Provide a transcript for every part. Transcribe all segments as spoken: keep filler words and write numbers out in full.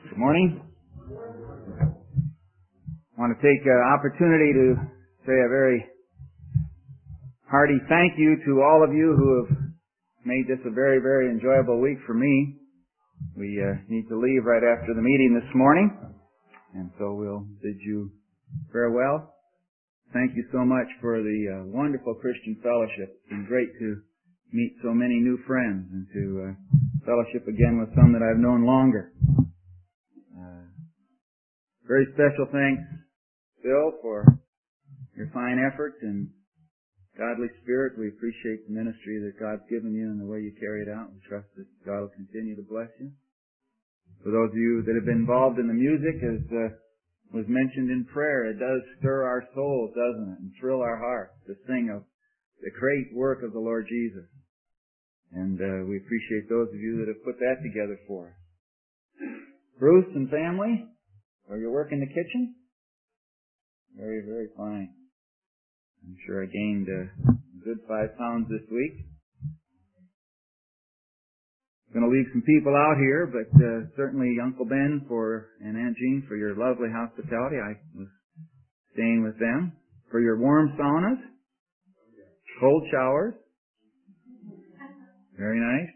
Good morning. I want to take an opportunity to say a very hearty thank you to all of you who have made this a very, very enjoyable week for me. We uh, need to leave right after the meeting this morning, and so we'll bid you farewell. Thank you so much for the uh, wonderful Christian fellowship. It's been great to meet so many new friends and to uh, fellowship again with some that I've known longer. Uh, very special thanks, Bill, for your fine effort and godly spirit. We appreciate the ministry that God's given you and the way you carry it out. We trust that God will continue to bless you. For those of you that have been involved in the music, as uh, was mentioned in prayer, it does stir our souls, doesn't it, and thrill our hearts to sing of the great work of the Lord Jesus. And uh, we appreciate those of you that have put that together for us. Bruce and family, are you working the kitchen? Very, very fine. I'm sure I gained a good five pounds this week. I'm going to leave some people out here, but uh, certainly Uncle Ben for and Aunt Jean for your lovely hospitality. I was staying with them. For your warm saunas, cold showers. Very nice.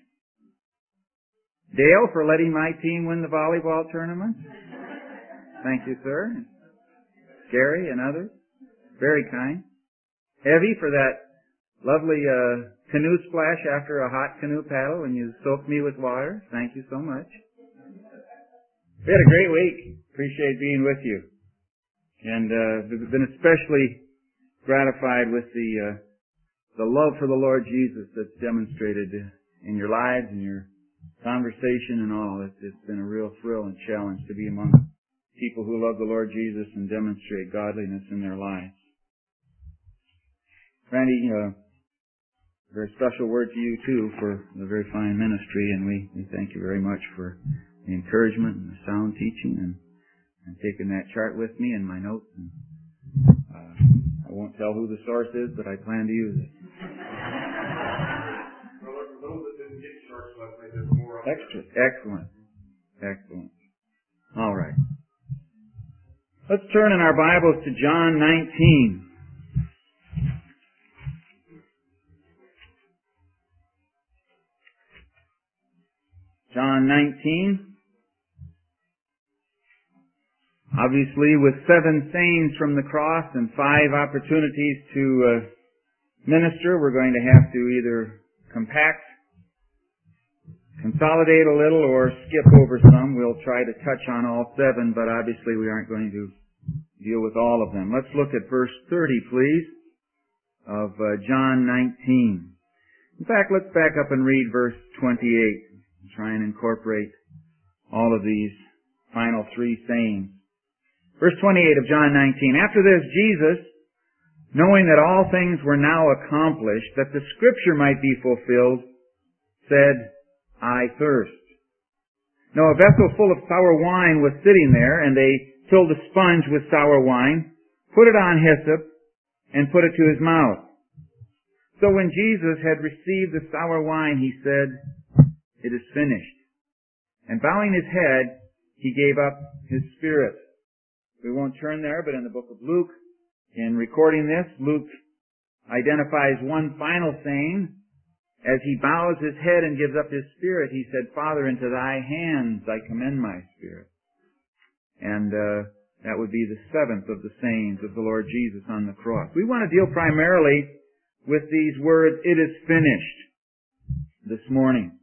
Dale for letting my team win the volleyball tournament. Thank you, sir. Gary and others. Very kind. Evie for that lovely uh, canoe splash after a hot canoe paddle when you soaked me with water. Thank you so much. We had a great week. Appreciate being with you. And uh, we've been especially gratified with the uh, the love for the Lord Jesus that's demonstrated in your lives and your conversation and all. It's, it's been a real thrill and challenge to be among people who love the Lord Jesus and demonstrate godliness in their lives. Randy, uh, a very special word to you too for the very fine ministry, and we, we thank you very much for the encouragement and the sound teaching and, and taking that chart with me and my notes. And, uh, I won't tell who the source is, but I plan to use it. Extra. Excellent. Excellent. All right. Let's turn in our Bibles to John nineteen. John nineteen. Obviously, with seven sayings from the cross and five opportunities to uh, minister, we're going to have to either compact, consolidate a little, or skip over some. We'll try to touch on all seven, but obviously we aren't going to deal with all of them. Let's look at verse thirty, please, of uh, John nineteen. In fact, let's back up and read verse twenty-eight and try and incorporate all of these final three sayings. Verse twenty-eight of John nineteen. After this, Jesus, knowing that all things were now accomplished, that the Scripture might be fulfilled, said, I thirst. Now a vessel full of sour wine was sitting there, and they filled a sponge with sour wine, put it on hyssop, and put it to his mouth. So when Jesus had received the sour wine, he said, It is finished. And bowing his head, he gave up his spirit. We won't turn there, but in the book of Luke, in recording this, Luke identifies one final saying. As he bows his head and gives up his spirit, he said, Father, into thy hands I commend my spirit. And uh, that would be the seventh of the sayings of the Lord Jesus on the cross. We want to deal primarily with these words, it is finished, this morning.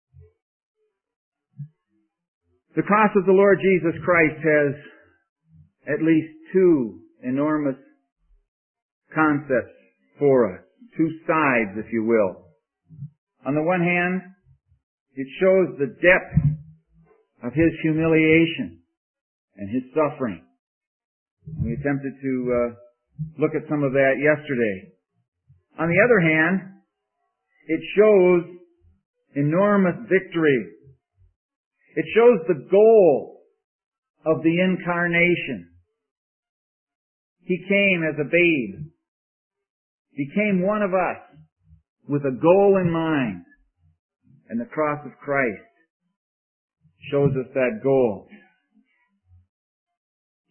The cross of the Lord Jesus Christ has at least two enormous concepts for us, two sides, if you will. On the one hand, it shows the depth of his humiliation and his suffering. We attempted to uh, look at some of that yesterday. On the other hand, it shows enormous victory. It shows the goal of the incarnation. He came as a babe, became one of us, with a goal in mind. And the cross of Christ shows us that goal.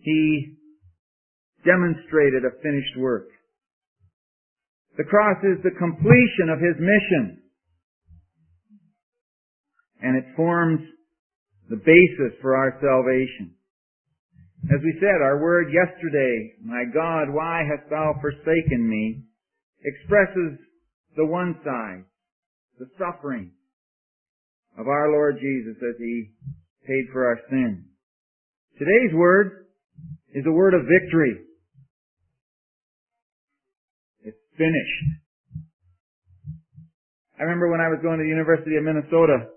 He demonstrated a finished work. The cross is the completion of His mission. And it forms the basis for our salvation. As we said, our word yesterday, my God, why hast thou forsaken me, expresses the one side, the suffering of our Lord Jesus as He paid for our sin. Today's word is a word of victory. It's finished. I remember when I was going to the University of Minnesota,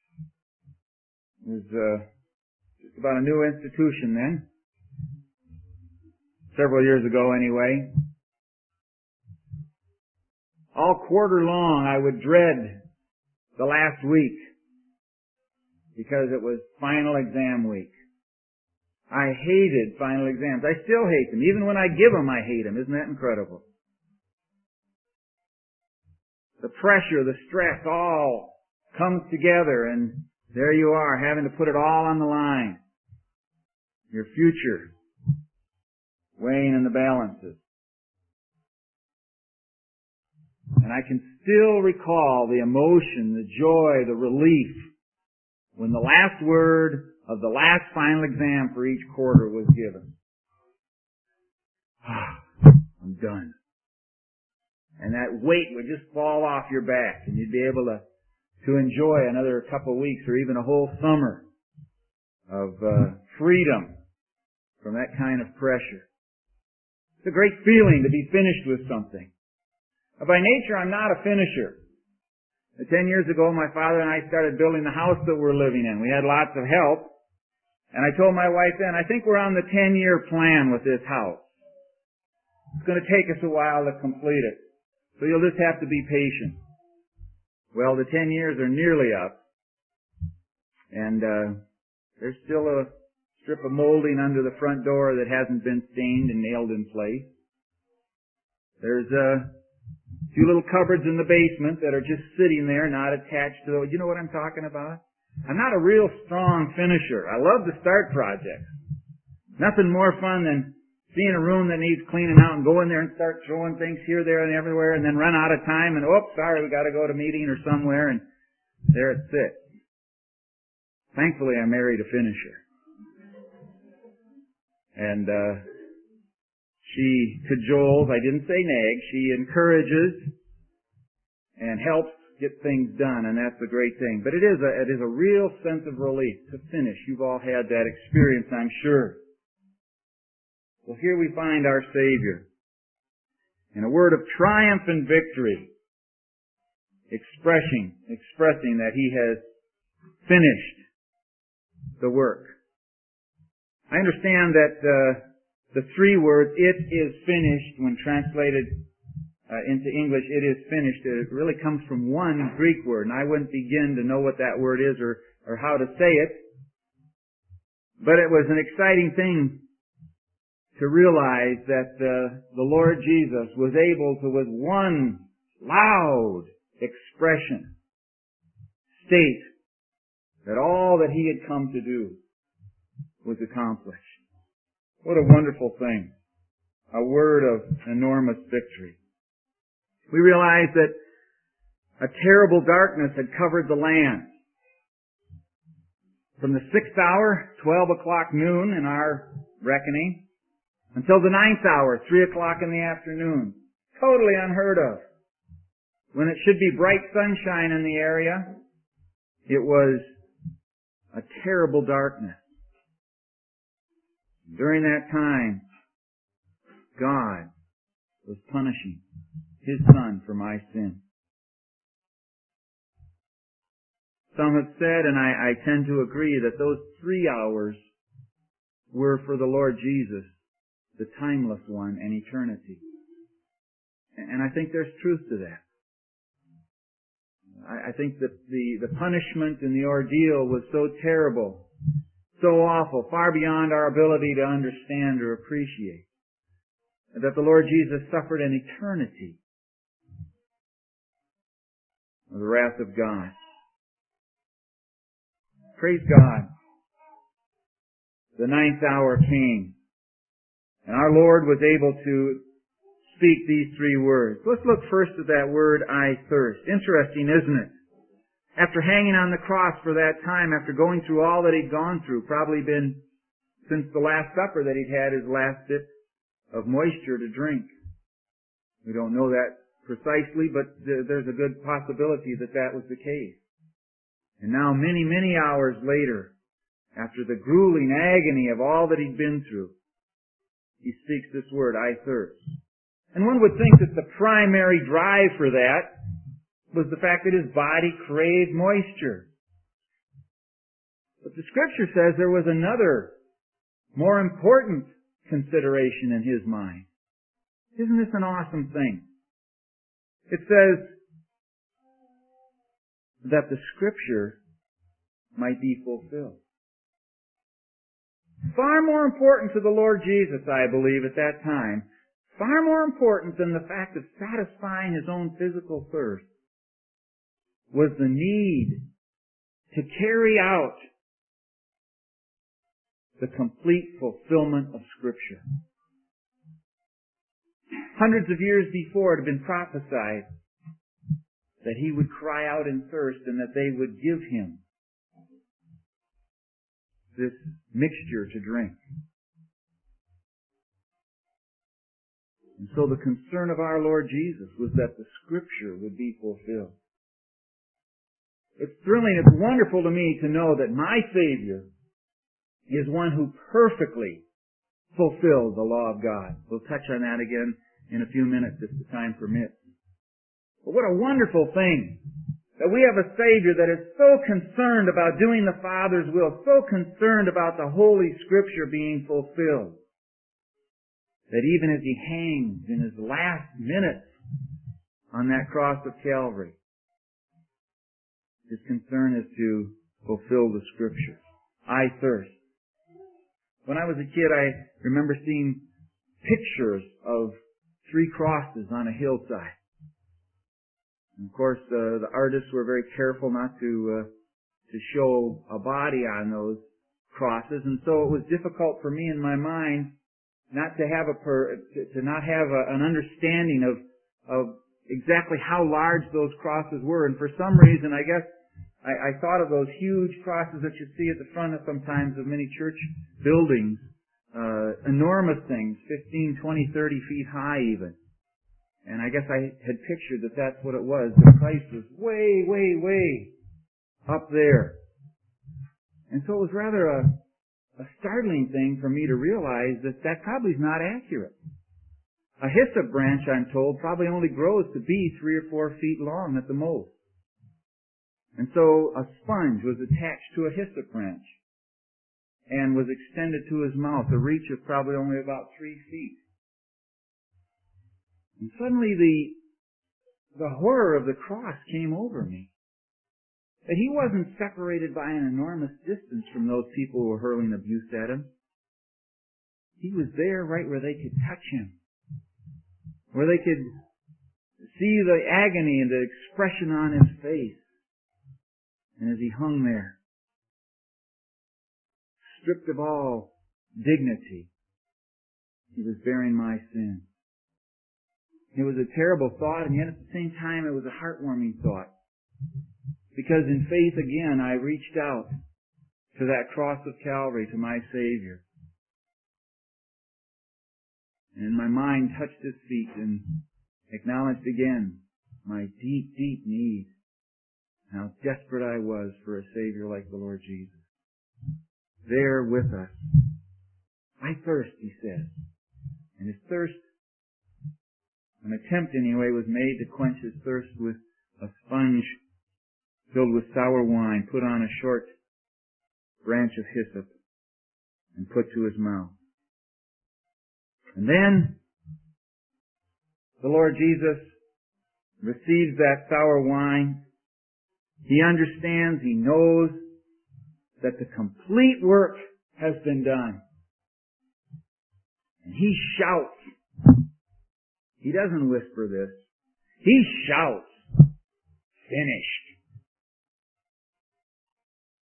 it was uh, just about a new institution then, several years ago anyway. All quarter long I would dread the last week because it was final exam week. I hated final exams. I still hate them. Even when I give them, I hate them. Isn't that incredible? The pressure, the stress all comes together, and there you are, having to put it all on the line. Your future weighing in the balances. And I can still recall the emotion, the joy, the relief when the last word of the last final exam for each quarter was given. I'm done. And that weight would just fall off your back, and you'd be able to, to enjoy another couple of weeks or even a whole summer of uh, freedom from that kind of pressure. It's a great feeling to be finished with something. By nature, I'm not a finisher. Ten years ago, my father and I started building the house that we're living in. We had lots of help. And I told my wife then, I think we're on the ten-year plan with this house. It's going to take us a while to complete it. So you'll just have to be patient. Well, the ten years are nearly up. And uh, there's still a strip of molding under the front door that hasn't been stained and nailed in place. There's a few little cupboards in the basement that are just sitting there, not attached to the... You know what I'm talking about? I'm not a real strong finisher. I love to start projects. Nothing more fun than seeing a room that needs cleaning out and go in there and start throwing things here, there, and everywhere, and then run out of time and, oops, sorry, we got to go to a meeting or somewhere, and there it sits. Thankfully, I married a finisher. And uh she cajoles, I didn't say nag, she encourages and helps get things done, and that's a great thing. But it is a, it is a real sense of relief to finish. You've all had that experience, I'm sure. Well, here we find our Savior in a word of triumph and victory, expressing, expressing that He has finished the work. I understand that uh, the three words, it is finished, when translated uh, into English, it is finished, it really comes from one Greek word, and I wouldn't begin to know what that word is or, or how to say it. But it was an exciting thing to realize that uh, the Lord Jesus was able to, with one loud expression, state that all that He had come to do was accomplished. What a wonderful thing. A word of enormous victory. We realize that a terrible darkness had covered the land. From the sixth hour, twelve o'clock noon in our reckoning, until the ninth hour, three o'clock in the afternoon. Totally unheard of. When it should be bright sunshine in the area, it was a terrible darkness. During that time, God was punishing His Son for my sin. Some have said, and I, I tend to agree, that those three hours were for the Lord Jesus, the timeless one, and eternity. And I think there's truth to that. I, I think that the, the punishment and the ordeal was so terrible, so awful, far beyond our ability to understand or appreciate, that the Lord Jesus suffered an eternity of the wrath of God. Praise God. The ninth hour came. And our Lord was able to speak these three words. Let's look first at that word, I thirst. Interesting, isn't it? After hanging on the cross for that time, after going through all that he'd gone through, probably been since the Last Supper that he'd had his last bit of moisture to drink. We don't know that precisely, but there's a good possibility that that was the case. And now many, many hours later, after the grueling agony of all that he'd been through, he speaks this word, I thirst. And one would think that the primary drive for that was the fact that his body craved moisture. But the Scripture says there was another, more important consideration in his mind. Isn't this an awesome thing? It says that the Scripture might be fulfilled. Far more important to the Lord Jesus, I believe, at that time, far more important than the fact of satisfying his own physical thirst, was the need to carry out the complete fulfillment of Scripture. Hundreds of years before, it had been prophesied that he would cry out in thirst and that they would give him this mixture to drink. And so the concern of our Lord Jesus was that the Scripture would be fulfilled. It's thrilling, it's wonderful to me to know that my Savior is one who perfectly fulfilled the law of God. We'll touch on that again in a few minutes if the time permits. But what a wonderful thing that we have a Savior that is so concerned about doing the Father's will, so concerned about the Holy Scripture being fulfilled, that even as he hangs in his last minutes on that cross of Calvary, his concern is to fulfill the Scripture. I thirst. When I was a kid, I remember seeing pictures of three crosses on a hillside. And of course, uh, the artists were very careful not to uh, to show a body on those crosses, and so it was difficult for me in my mind not to have a per, to, to not have a, an understanding of of exactly how large those crosses were. And for some reason, I guess I, I thought of those huge crosses that you see at the front of sometimes of many church buildings, uh, enormous things, fifteen, twenty, thirty feet high even. And I guess I had pictured that that's what it was. The Christ was way, way, way up there. And so it was rather a, a startling thing for me to realize that that probably is not accurate. A hyssop branch, I'm told, probably only grows to be three or four feet long at the most. And so a sponge was attached to a hyssop branch and was extended to his mouth, a reach of probably only about three feet. And suddenly the, the horror of the cross came over me. That he wasn't separated by an enormous distance from those people who were hurling abuse at him. He was there right where they could touch him, where they could see the agony and the expression on his face. And as he hung there, stripped of all dignity, he was bearing my sin. It was a terrible thought, and yet at the same time it was a heartwarming thought. Because in faith again, I reached out to that cross of Calvary, to my Savior. And in my mind touched his feet and acknowledged again my deep, deep need. How desperate I was for a Savior like the Lord Jesus. There with us. I thirst, he says. And his thirst, an attempt anyway, was made to quench his thirst with a sponge filled with sour wine, put on a short branch of hyssop, and put to his mouth. And then the Lord Jesus receives that sour wine. He understands, he knows that the complete work has been done. And he shouts. He doesn't whisper this. He shouts, finished.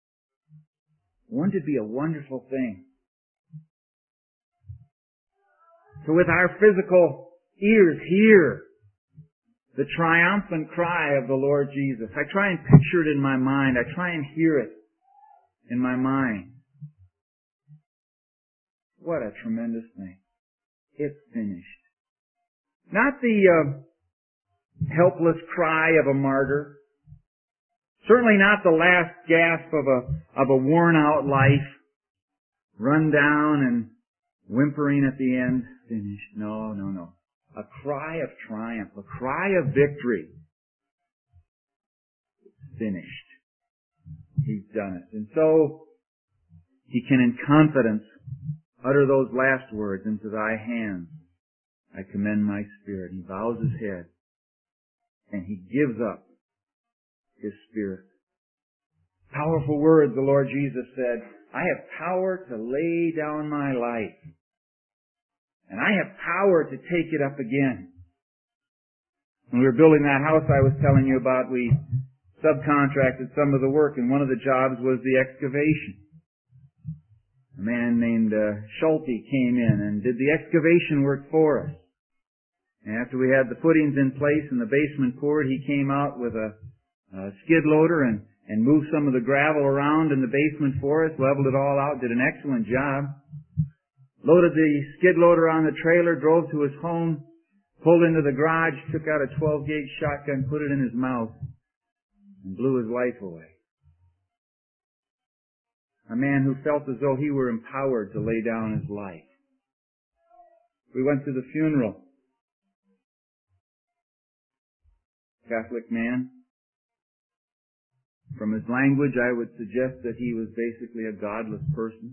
Wouldn't it be a wonderful thing to with our physical ears hear the triumphant cry of the Lord Jesus. I try and picture it in my mind. I try and hear it in my mind. What a tremendous thing. It's finished. Not the uh, helpless cry of a martyr. Certainly not the last gasp of a, of a worn out life, run down and whimpering at the end. Finished. No, no, no. A cry of triumph, a cry of victory. Finished. He's done it. And so, he can in confidence utter those last words, into thy hands I commend my spirit. He bows his head and he gives up his spirit. Powerful words, the Lord Jesus said, I have power to lay down my life. And I have power to take it up again. When we were building that house I was telling you about, we subcontracted some of the work, and one of the jobs was the excavation. A man named uh, Schulte came in and did the excavation work for us. And after we had the footings in place and the basement poured, he came out with a, a skid loader and, and moved some of the gravel around in the basement for us, leveled it all out, did an excellent job. Loaded the skid loader on the trailer, drove to his home, pulled into the garage, took out a twelve gauge shotgun, put it in his mouth, and blew his life away. A man who felt as though he were empowered to lay down his life. We went to the funeral. Catholic man. From his language, I would suggest that he was basically a godless person.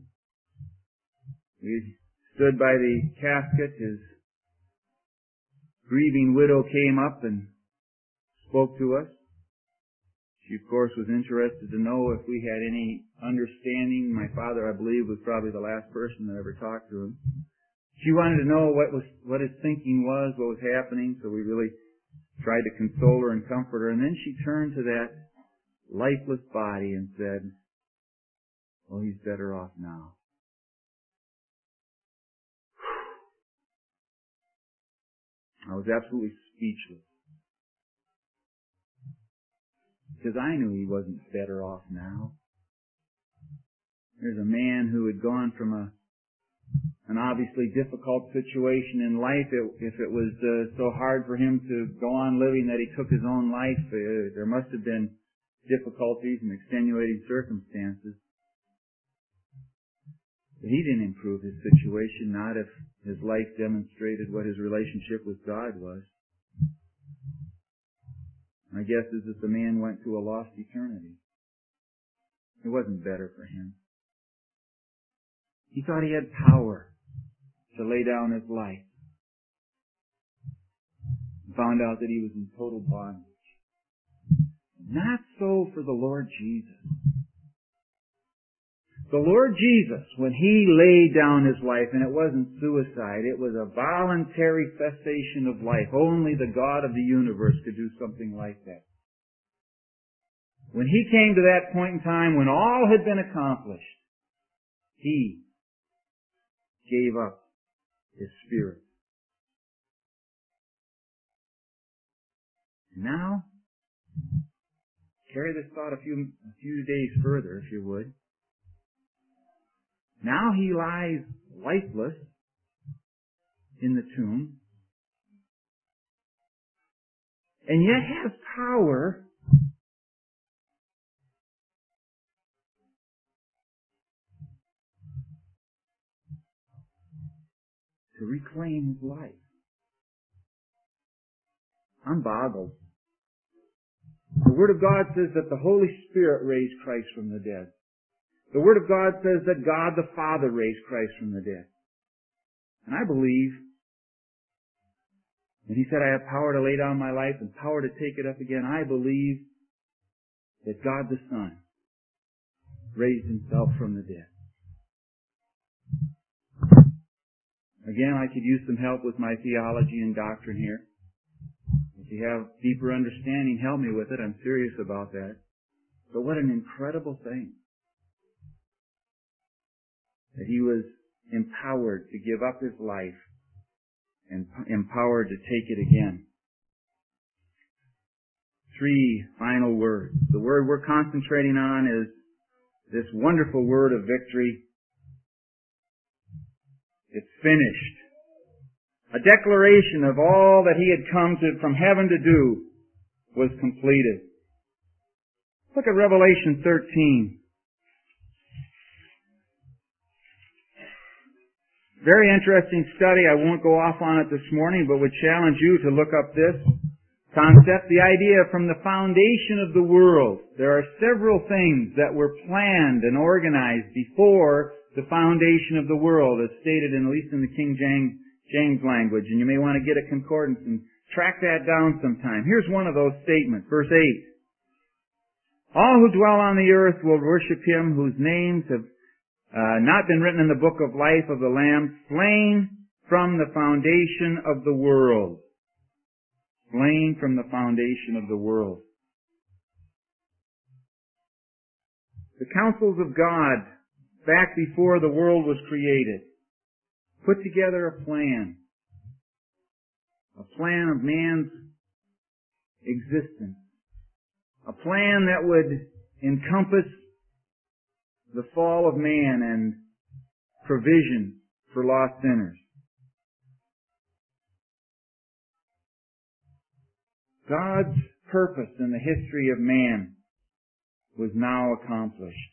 We stood by the casket. His grieving widow came up and spoke to us. She, of course, was interested to know if we had any understanding. My father, I believe, was probably the last person that ever talked to him. She wanted to know what was what his thinking was, what was happening, so we really tried to console her and comfort her. And then she turned to that lifeless body and said, "Oh, he's better off now." I was absolutely speechless. Because I knew he wasn't better off now. There's a man who had gone from a an obviously difficult situation in life. It, if it was uh, so hard for him to go on living that he took his own life, uh, there must have been difficulties and extenuating circumstances. But he didn't improve his situation, not if his life demonstrated what his relationship with God was. My guess is that the man went to a lost eternity. It wasn't better for him. He thought he had power to lay down his life. Found out that he was in total bondage. Not so for the Lord Jesus. The Lord Jesus, when He laid down His life, and it wasn't suicide, it was a voluntary cessation of life. Only the God of the universe could do something like that. When He came to that point in time when all had been accomplished, He gave up His Spirit. Now, carry this thought a few, a few days further, if you would. Now He lies lifeless in the tomb, and yet has power to reclaim His life. I'm boggled. The Word of God says that the Holy Spirit raised Christ from the dead. The Word of God says that God the Father raised Christ from the dead. And I believe, when He said, I have power to lay down my life and power to take it up again, I believe that God the Son raised Himself from the dead. Again, I could use some help with my theology and doctrine here. If you have deeper understanding, help me with it. I'm serious about that. But what an incredible thing that He was empowered to give up His life and empowered to take it again. Three final words. The word we're concentrating on is this wonderful word of victory. It's finished. A declaration of all that he had come to, from heaven to do was completed. Look at Revelation thirteen. Very interesting study. I won't go off on it this morning, but would challenge you to look up this concept, the idea from the foundation of the world. There are several things that were planned and organized before the foundation of the world, as stated in, at least in the King James, James language. And you may want to get a concordance and track that down sometime. Here's one of those statements, verse eight. All who dwell on the earth will worship him whose names have uh, not been written in the book of life of the Lamb, slain from the foundation of the world. Slain from the foundation of the world. The counsels of God, back before the world was created, put together a plan. A plan of man's existence. A plan that would encompass the fall of man and provision for lost sinners. God's purpose in the history of man was now accomplished.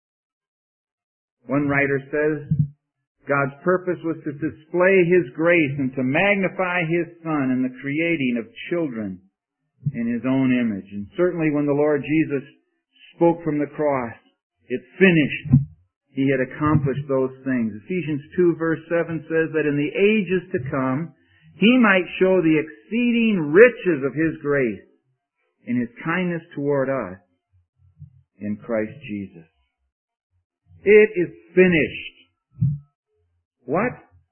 One writer says, God's purpose was to display His grace and to magnify His Son in the creating of children in His own image. And certainly when the Lord Jesus spoke from the cross, it's finished. He had accomplished those things. Ephesians two verse seven says that in the ages to come, He might show the exceeding riches of His grace in His kindness toward us in Christ Jesus. It is finished. What?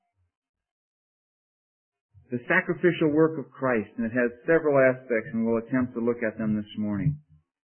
The sacrificial work of Christ, and it has several aspects, and we'll attempt to look at them this morning.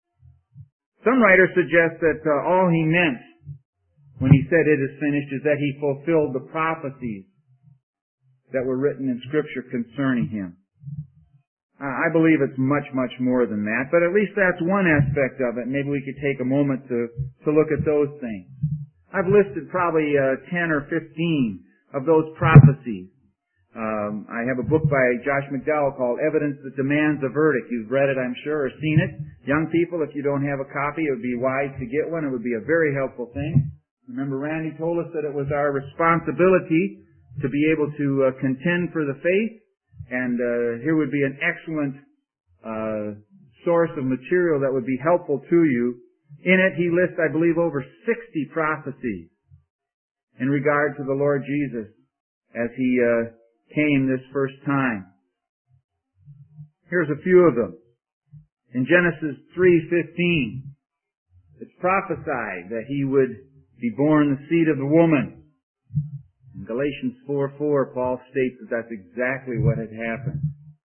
Some writers suggest that uh, all He meant when He said it is finished is that He fulfilled the prophecies that were written in Scripture concerning Him. Uh, I believe it's much, much more than that, but at least that's one aspect of it. Maybe we could take a moment to, to look at those things. I've listed probably uh, ten or fifteen of those prophecies. Um, I have a book by Josh McDowell called Evidence That Demands a Verdict. You've read it, I'm sure, or seen it. Young people, if you don't have a copy, it would be wise to get one. It would be a very helpful thing. Remember, Randy told us that it was our responsibility to be able to uh, contend for the faith, and uh, here would be an excellent uh, source of material that would be helpful to you. In it, he lists, I believe, over sixty prophecies in regard to the Lord Jesus as He uh, came this first time. Here's a few of them. In Genesis three fifteen, it's prophesied that He would be born the seed of the woman. In Galatians four four, Paul states that that's exactly what had happened.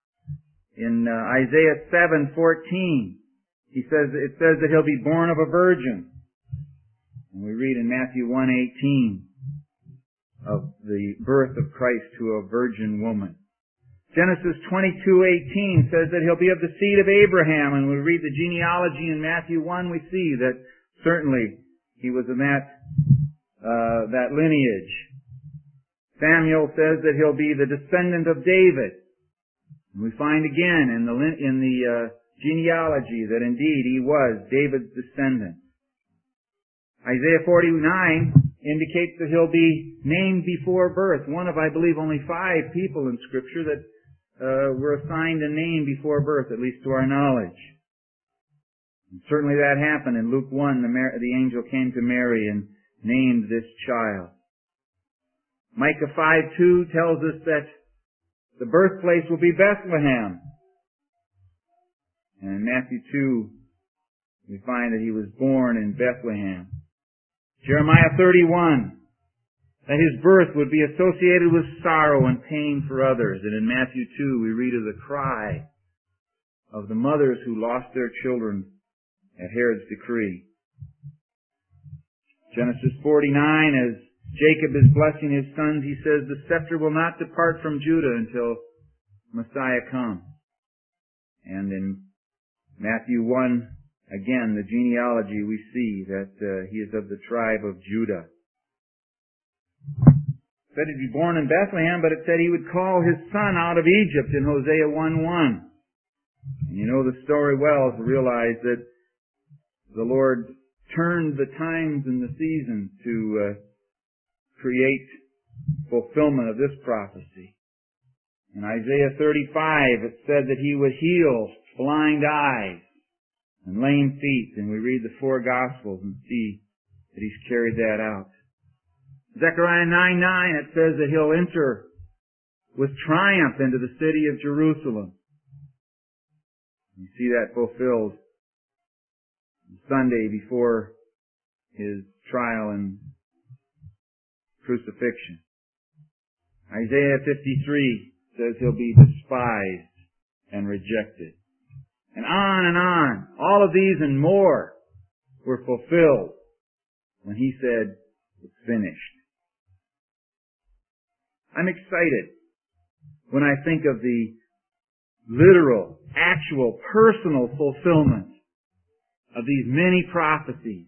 In uh, Isaiah seven fourteen, he says it says that He'll be born of a virgin. And we read in Matthew one eighteen of the birth of Christ to a virgin woman. Genesis twenty-two eighteen says that He'll be of the seed of Abraham, and we read the genealogy in Matthew one, we see that certainly he was in that uh, that lineage. Samuel says that He'll be the descendant of David. And we find again in the in the uh, genealogy that indeed he was David's descendant. Isaiah forty-nine indicates that He'll be named before birth. One of, I believe, only five people in Scripture that uh, were assigned a name before birth, at least to our knowledge. And certainly that happened in Luke one. The, Mar- the angel came to Mary and named this child. Micah five two tells us that the birthplace will be Bethlehem. And in Matthew two, we find that He was born in Bethlehem. Jeremiah thirty-one, that His birth would be associated with sorrow and pain for others. And in Matthew two, we read of the cry of the mothers who lost their children at Herod's decree. Genesis forty-nine, as Jacob is blessing his sons. He says, the scepter will not depart from Judah until Messiah comes. And in Matthew one, again, the genealogy, we see that uh, he is of the tribe of Judah. It said he'd be born in Bethlehem, but it said he would call his son out of Egypt in Hosea one one. And you know the story well to realize that the Lord turned the times and the seasons to uh, create fulfillment of this prophecy. In Isaiah thirty-five, it said that he would heal blind eyes and lame feet, and we read the four Gospels and see that he's carried that out. Zechariah nine nine, it says that he'll enter with triumph into the city of Jerusalem. You see that fulfilled Sunday before his trial and crucifixion. Isaiah fifty-three says he'll be despised and rejected. And on and on. All of these and more were fulfilled when he said, it's finished. I'm excited when I think of the literal, actual, personal fulfillment of these many prophecies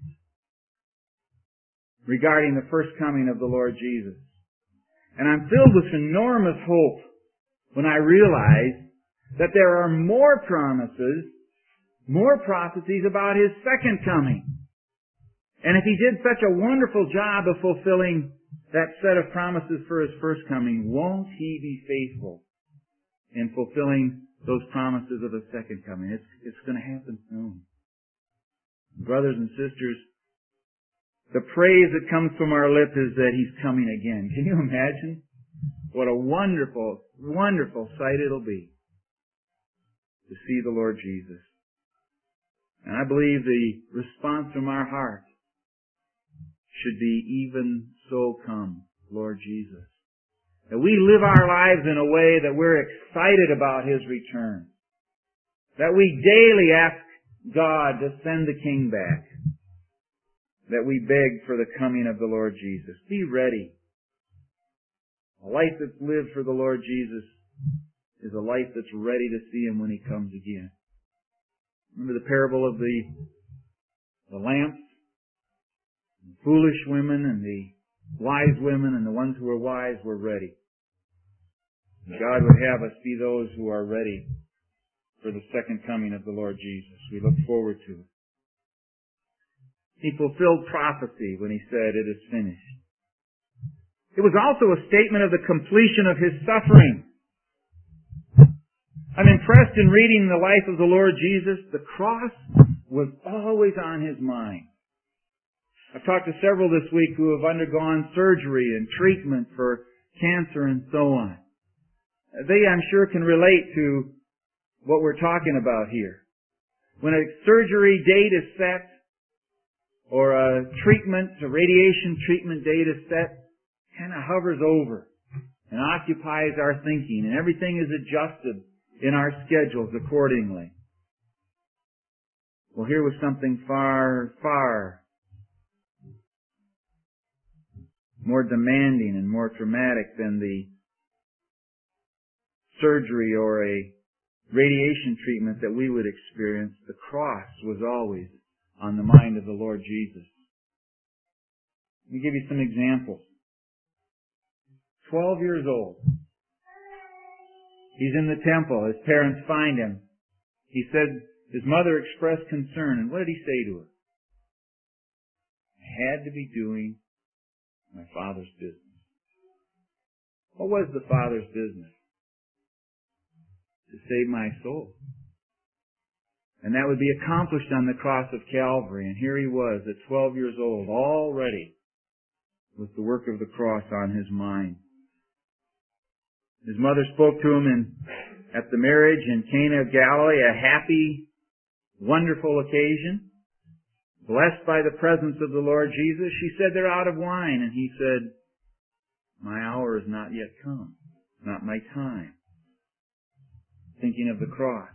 regarding the first coming of the Lord Jesus. And I'm filled with enormous hope when I realize that there are more promises, more prophecies about His second coming. And if He did such a wonderful job of fulfilling that set of promises for His first coming, won't He be faithful in fulfilling those promises of His second coming? It's, it's going to happen soon. Brothers and sisters, the praise that comes from our lips is that He's coming again. Can you imagine? What a wonderful, wonderful sight it'll be to see the Lord Jesus. And I believe the response from our heart should be, even so come, Lord Jesus. That we live our lives in a way that we're excited about His return. That we daily ask God to send the King back. That we beg for the coming of the Lord Jesus. Be ready. A life that's lived for the Lord Jesus is a life that's ready to see Him when He comes again. Remember the parable of the, the lamps? The foolish women and the wise women, and the ones who were wise were ready. God would have us be those who are ready for the second coming of the Lord Jesus. We look forward to it. He fulfilled prophecy when He said, it is finished. It was also a statement of the completion of His suffering. I'm impressed in reading the life of the Lord Jesus. The cross was always on His mind. I've talked to several this week who have undergone surgery and treatment for cancer and so on. They, I'm sure, can relate to what we're talking about here. When a surgery date is set, or a treatment, a radiation treatment date is set, kind of hovers over and occupies our thinking, and everything is adjusted in our schedules accordingly. Well, here was something far, far more demanding and more traumatic than the surgery or a radiation treatment that we would experience. The cross was always on the mind of the Lord Jesus. Let me give you some examples. Twelve years old. He's in the temple. His parents find him. He said, his mother expressed concern. And what did he say to her? I had to be doing my Father's business. What was the Father's business? To save my soul. And that would be accomplished on the cross of Calvary. And here he was at twelve years old, already with the work of the cross on his mind. His mother spoke to him in, at the marriage in Cana of Galilee, a happy, wonderful occasion. Blessed by the presence of the Lord Jesus, she said, they're out of wine. And he said, my hour is not yet come, not my time. Thinking of the cross.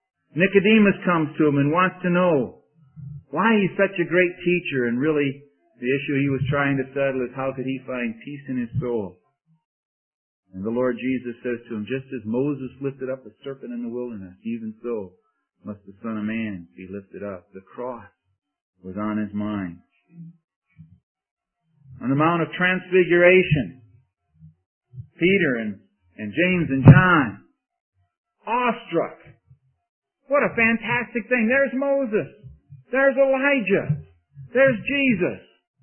Nicodemus comes to him and wants to know why he's such a great teacher and really The issue he was trying to settle is how could he find peace in his soul? And the Lord Jesus says to him, just as Moses lifted up a serpent in the wilderness, even so must the Son of Man be lifted up. The cross was on his mind. On the Mount of Transfiguration, Peter and, and James and John, awestruck. What a fantastic thing. There's Moses. There's Elijah. There's Jesus.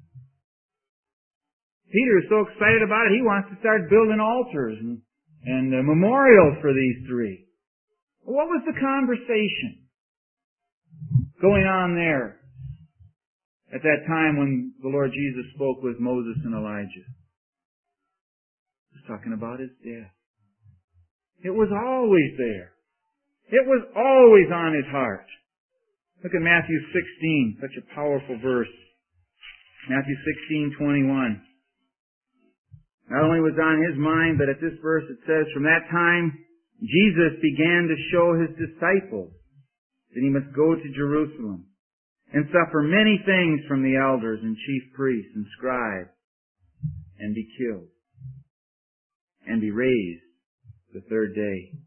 Peter is so excited about it, he wants to start building altars and, and uh, memorials for these three. What was the conversation going on there at that time when the Lord Jesus spoke with Moses and Elijah? He was talking about his death. It was always there. It was always on his heart. Look at Matthew sixteen, such a powerful verse. Matthew sixteen twenty-one. Not only was on his mind, but at this verse it says, from that time Jesus began to show his disciples that he must go to Jerusalem and suffer many things from the elders and chief priests and scribes and be killed and be raised the third day.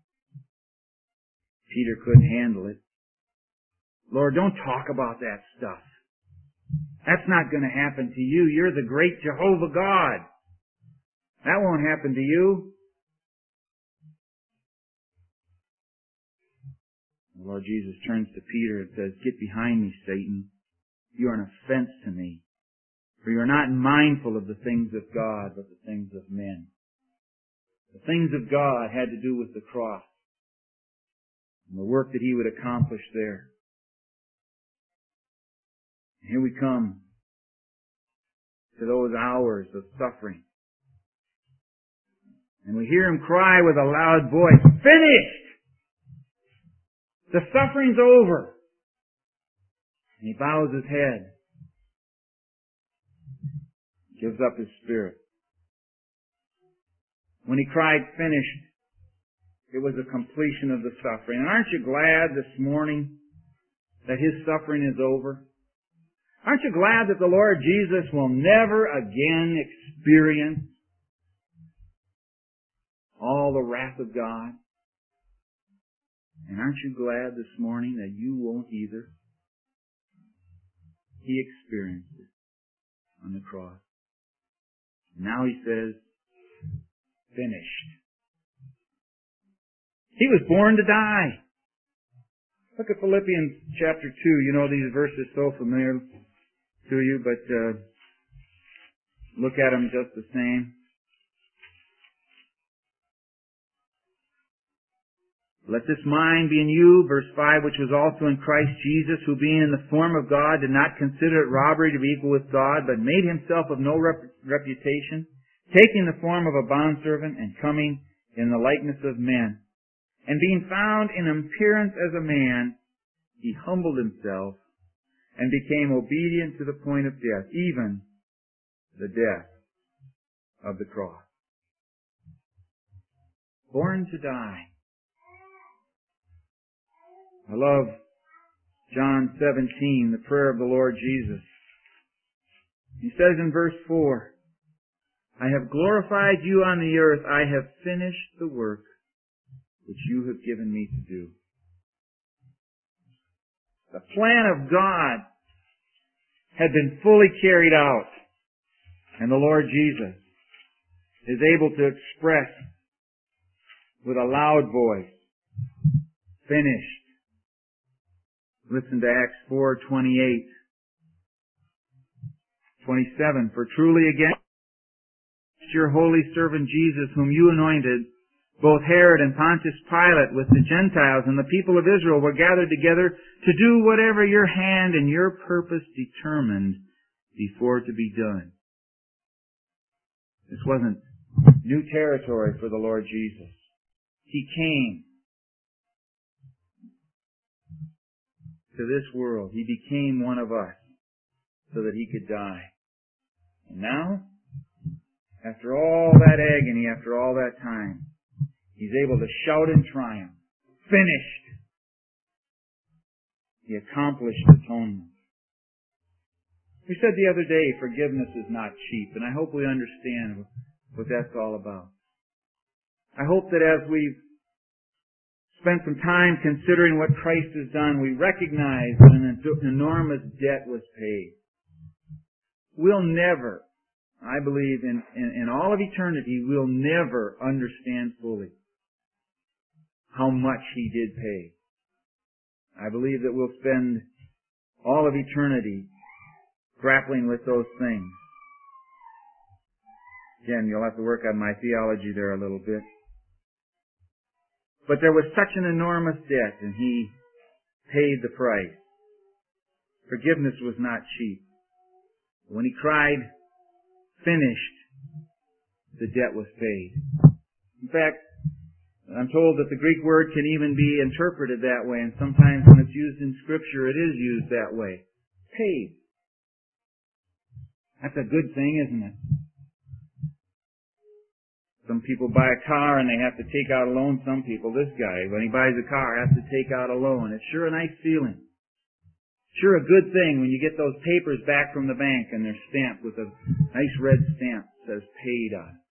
Peter couldn't handle it. Lord, don't talk about that stuff. That's not going to happen to you. You're the great Jehovah God. That won't happen to you. The Lord Jesus turns to Peter and says, get behind me, Satan. You are an offense to me. For you are not mindful of the things of God, but the things of men. The things of God had to do with the cross and the work that he would accomplish there. Here we come to those hours of suffering. And we hear him cry with a loud voice, finished! The suffering's over. And he bows his head. Gives up his spirit. When he cried finished, it was a completion of the suffering. And aren't you glad this morning that his suffering is over? Aren't you glad that the Lord Jesus will never again experience all the wrath of God? And aren't you glad this morning that you won't either? He experienced it on the cross. Now he says, finished. He was born to die. Look at Philippians chapter two. You know these verses so familiar to you, but uh, look at them just the same. Let this mind be in you, verse five, which was also in Christ Jesus, who being in the form of God did not consider it robbery to be equal with God, but made himself of no rep- reputation, taking the form of a bondservant and coming in the likeness of men. And being found in appearance as a man, he humbled himself and became obedient to the point of death, even the death of the cross. Born to die. I love John seventeen, the prayer of the Lord Jesus. He says in verse four, I have glorified you on the earth. I have finished the work which you have given me to do. The plan of God had been fully carried out, and the Lord Jesus is able to express with a loud voice, finished. Listen to Acts four twenty-eight, twenty-seven. For truly again, your holy servant Jesus, whom you anointed, both Herod and Pontius Pilate with the Gentiles and the people of Israel were gathered together to do whatever your hand and your purpose determined before to be done. This wasn't new territory for the Lord Jesus. He came to this world. He became one of us so that he could die. And now, after all that agony, after all that time, he's able to shout in triumph, finished! He accomplished atonement. We said the other day, forgiveness is not cheap, and I hope we understand what that's all about. I hope that as we've spent some time considering what Christ has done, we recognize that an enormous debt was paid. We'll never, I believe, in, in, in all of eternity, we'll never understand fully how much He did pay. I believe that we'll spend all of eternity grappling with those things. Again, you'll have to work on my theology there a little bit. But there was such an enormous debt, and He paid the price. Forgiveness was not cheap. When He cried, finished, the debt was paid. In fact, I'm told that the Greek word can even be interpreted that way, and sometimes when it's used in Scripture, it is used that way. Paid. That's a good thing, isn't it? Some people buy a car and they have to take out a loan. Some people, this guy, when he buys a car, has to take out a loan. It's sure a nice feeling. Sure a good thing when you get those papers back from the bank and they're stamped with a nice red stamp that says paid on it.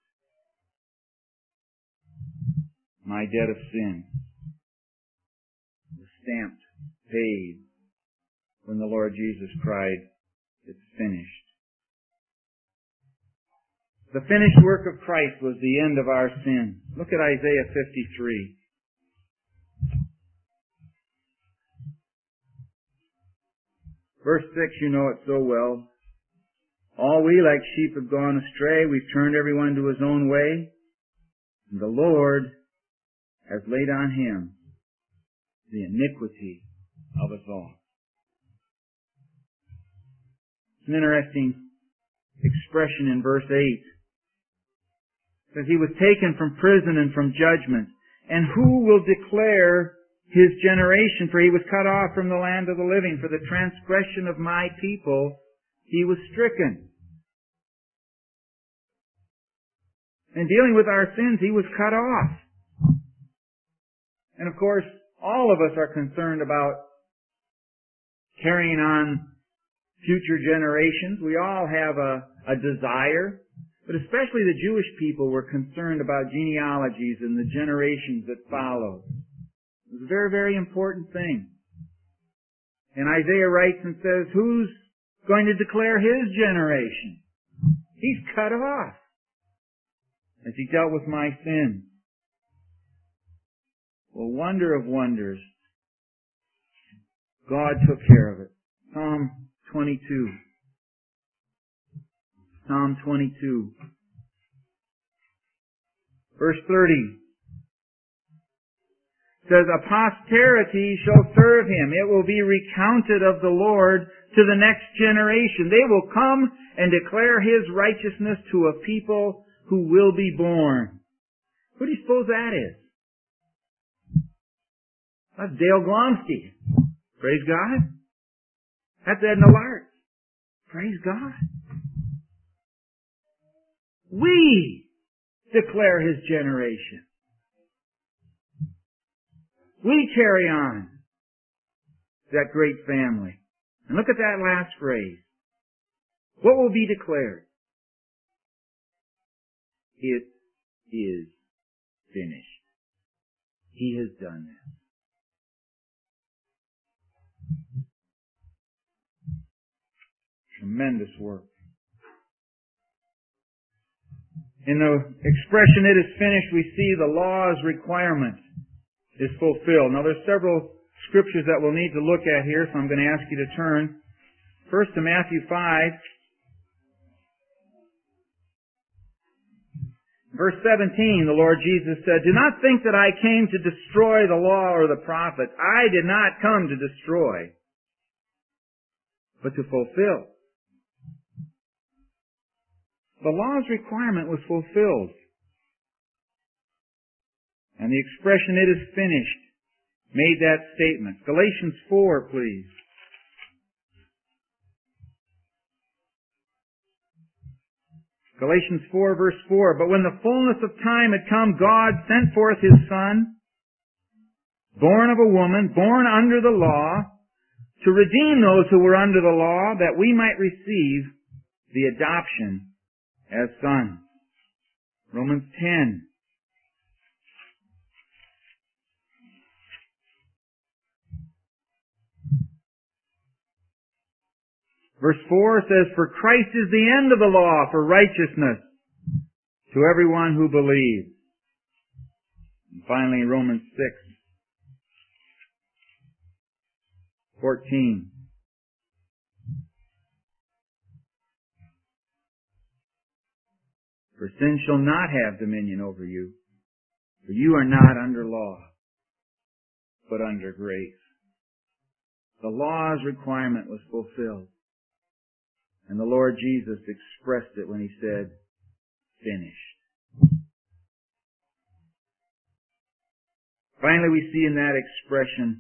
My debt of sin was stamped, paid, when the Lord Jesus cried, it's finished. The finished work of Christ was the end of our sin. Look at Isaiah fifty-three. Verse six, you know it so well. All we like sheep have gone astray. We've turned everyone to his own way. And the Lord has laid on Him the iniquity of us all. It's an interesting expression in verse eight. It says, He was taken from prison and from judgment. And who will declare His generation? For He was cut off from the land of the living. For the transgression of my people He was stricken. In dealing with our sins, He was cut off. And of course, all of us are concerned about carrying on future generations. We all have a, a desire, but especially the Jewish people were concerned about genealogies and the generations that followed. It was a very, very important thing. And Isaiah writes and says, who's going to declare his generation? He's cut off as He dealt with my sin. Well, wonder of wonders, God took care of it. Psalm twenty-two. Psalm twenty-two. Verse thirty. Says, a posterity shall serve Him. It will be recounted of the Lord to the next generation. They will come and declare His righteousness to a people who will be born. Who do you suppose that is? That's Dale Glomsky. Praise God. That's Edna Lark. Praise God. We declare His generation. We carry on that great family. And look at that last phrase. What will be declared? It is finished. He has done that. Tremendous work. In the expression, it is finished, we see the law's requirement is fulfilled. Now, there's several scriptures that we'll need to look at here, so I'm going to ask you to turn first to Matthew five. Verse seventeen, the Lord Jesus said, do not think that I came to destroy the law or the prophets. I did not come to destroy, but to fulfill. The law's requirement was fulfilled. And the expression, it is finished, made that statement. Galatians four, please. Galatians four, verse four. But when the fullness of time had come, God sent forth His Son, born of a woman, born under the law, to redeem those who were under the law, that we might receive the adoption as sons. Romans ten. Verse four says, "For Christ is the end of the law for righteousness to everyone who believes." And finally, Romans six, fourteen. "For sin shall not have dominion over you, for you are not under law, but under grace." The law's requirement was fulfilled. And the Lord Jesus expressed it when He said, "Finished." Finally, we see in that expression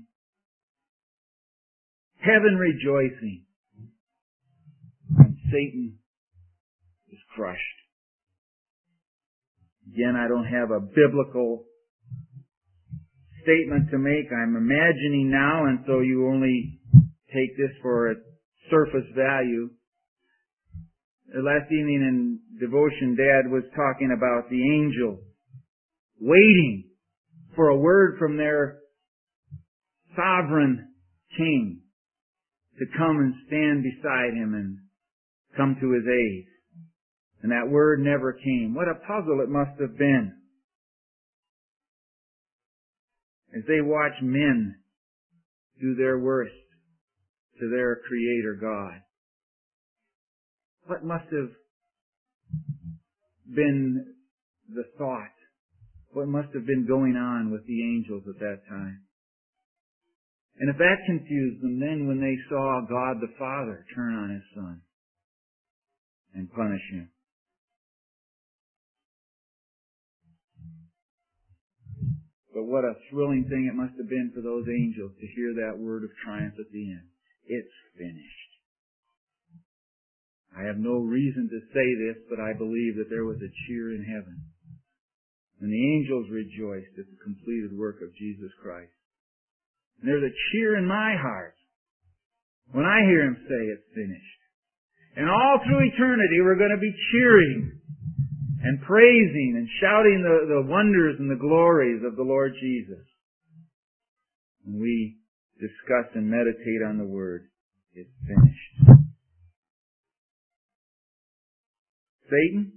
heaven rejoicing, and Satan is crushed. Again, I don't have a biblical statement to make. I'm imagining now, and so you only take this for its surface value. Last evening in devotion, Dad was talking about the angels waiting for a word from their sovereign king to come and stand beside him and come to his aid. And that word never came. What a puzzle it must have been as they watch men do their worst to their Creator God. What must have been the thought? What must have been going on with the angels at that time? And if that confused them, then when they saw God the Father turn on His Son and punish Him. But what a thrilling thing it must have been for those angels to hear that word of triumph at the end. It's finished. I have no reason to say this, but I believe that there was a cheer in heaven. And the angels rejoiced at the completed work of Jesus Christ. And there's a cheer in my heart when I hear Him say it's finished. And all through eternity we're going to be cheering and praising and shouting the, the wonders and the glories of the Lord Jesus. When we discuss and meditate on the Word, it's finished. Satan,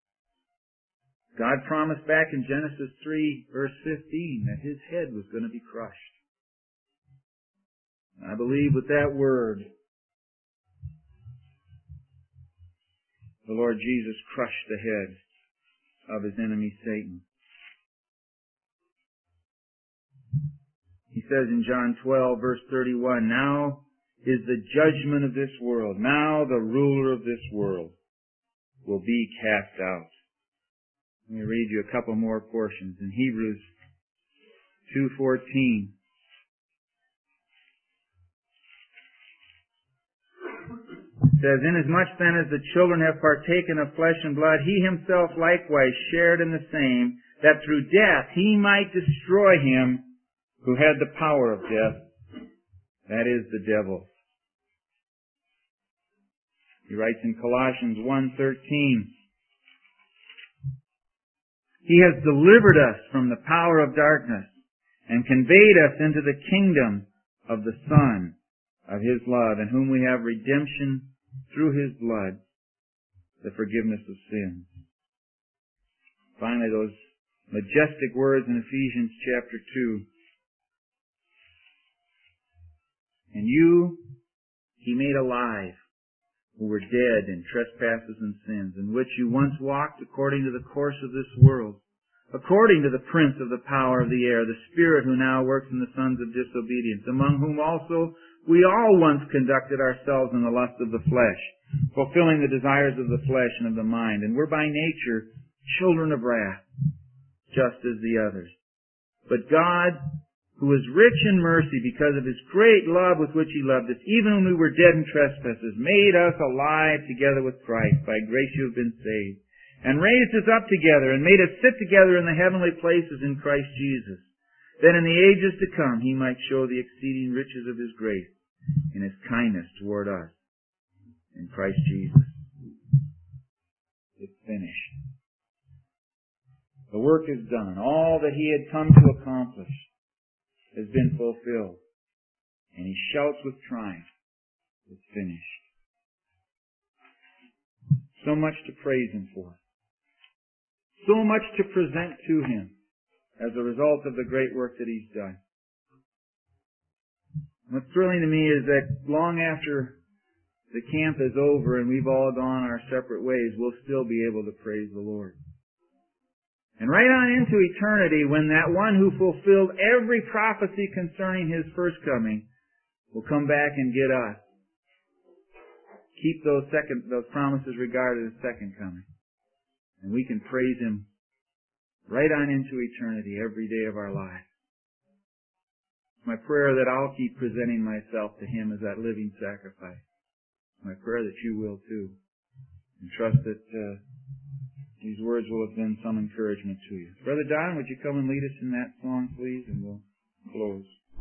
God promised back in Genesis three, verse fifteen, that his head was going to be crushed. And I believe with that word, the Lord Jesus crushed the head of His enemy Satan. He says in John twelve, verse thirty-one, "Now is the judgment of this world. Now the ruler of this world will be cast out." Let me read you a couple more portions. In Hebrews two fourteen. It says, "Inasmuch then as the children have partaken of flesh and blood, He Himself likewise shared in the same, that through death He might destroy him who had the power of death, that is, the devil." He writes in Colossians one thirteen, "He has delivered us from the power of darkness and conveyed us into the kingdom of the Son of His love, in whom we have redemption through His blood, the forgiveness of sins." Finally, those majestic words in Ephesians chapter two. "And you He made alive, who were dead in trespasses and sins, in which you once walked according to the course of this world, according to the prince of the power of the air, the spirit who now works in the sons of disobedience, among whom also we all once conducted ourselves in the lust of the flesh, fulfilling the desires of the flesh and of the mind, and were by nature children of wrath, just as the others. But God, who is rich in mercy because of His great love with which He loved us, even when we were dead in trespasses, made us alive together with Christ. By grace you have been saved, and raised us up together, and made us sit together in the heavenly places in Christ Jesus, that in the ages to come He might show the exceeding riches of His grace in His kindness toward us in Christ Jesus. It's finished. The work is done. All that He had come to accomplish has been fulfilled. And He shouts with triumph, it's finished. So much to praise Him for. So much to present to Him as a result of the great work that He's done. What's thrilling to me is that long after the camp is over and we've all gone our separate ways, we'll still be able to praise the Lord. And right on into eternity, when that one who fulfilled every prophecy concerning His first coming will come back and get us, keep those second those promises regarded as second coming. And we can praise Him right on into eternity every day of our lives. My prayer that I'll keep presenting myself to Him as that living sacrifice. My prayer that you will too. And trust that uh, these words will have been some encouragement to you. Brother Don, would you come and lead us in that song, please? And we'll close.